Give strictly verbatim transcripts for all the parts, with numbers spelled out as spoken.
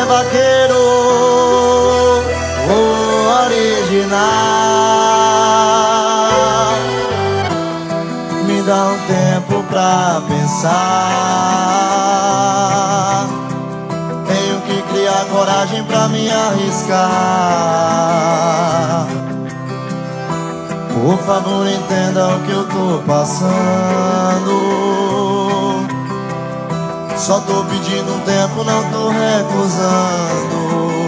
vaqueiro, o original. Me dá um tempo pra pensar. Tenho que criar coragem pra me arriscar. Por favor, entenda o que eu tô passando. Só tô pedindo um tempo, não tô recusando.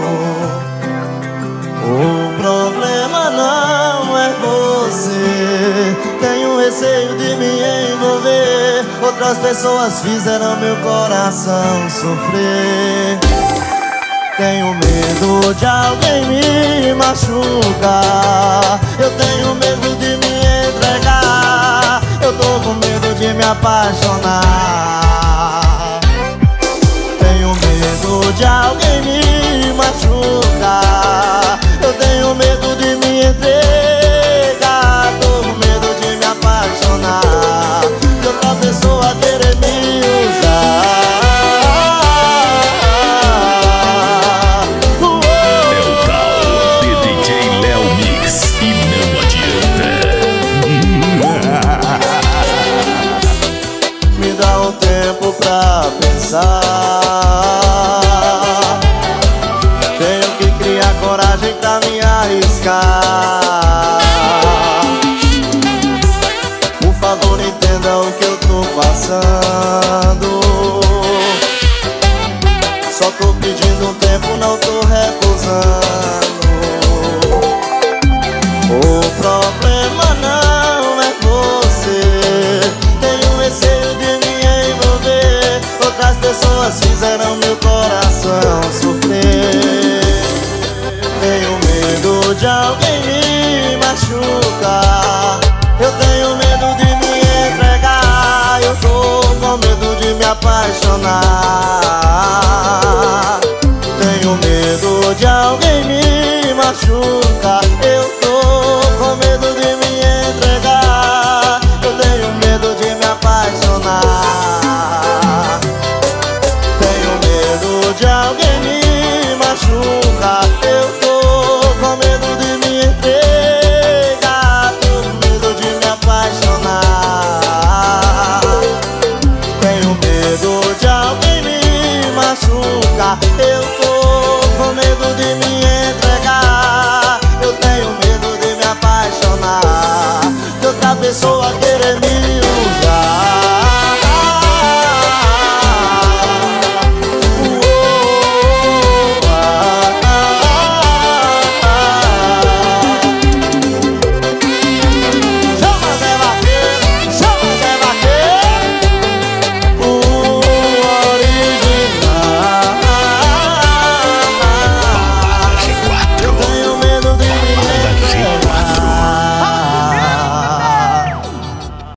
O problema não é você. Tenho receio de me envolver. Outras pessoas fizeram meu coração sofrer. Tenho medo de alguém me machucar. Eu tenho medo de me entregar. Eu tô com medo de me apaixonar. Tenho medo de alguém me machucar. Eu tenho medo de me entregar. Tô com medo de me apaixonar. De outra pessoa querer me usar. Pra pensar, tenho que criar coragem pra me arriscar. Por favor, entenda o que eu tô passando. Só tô pedindo um tempo, não tô recusando. O problema não é você. Tenho receio de outras pessoas fizeram meu coração sofrer. Tenho medo de alguém me machucar. Eu tenho medo de me entregar. Eu tô com medo de me apaixonar. Tenho medo de alguém me machucar. Eu tô com medo de me entregar. Eu tenho medo de me apaixonar.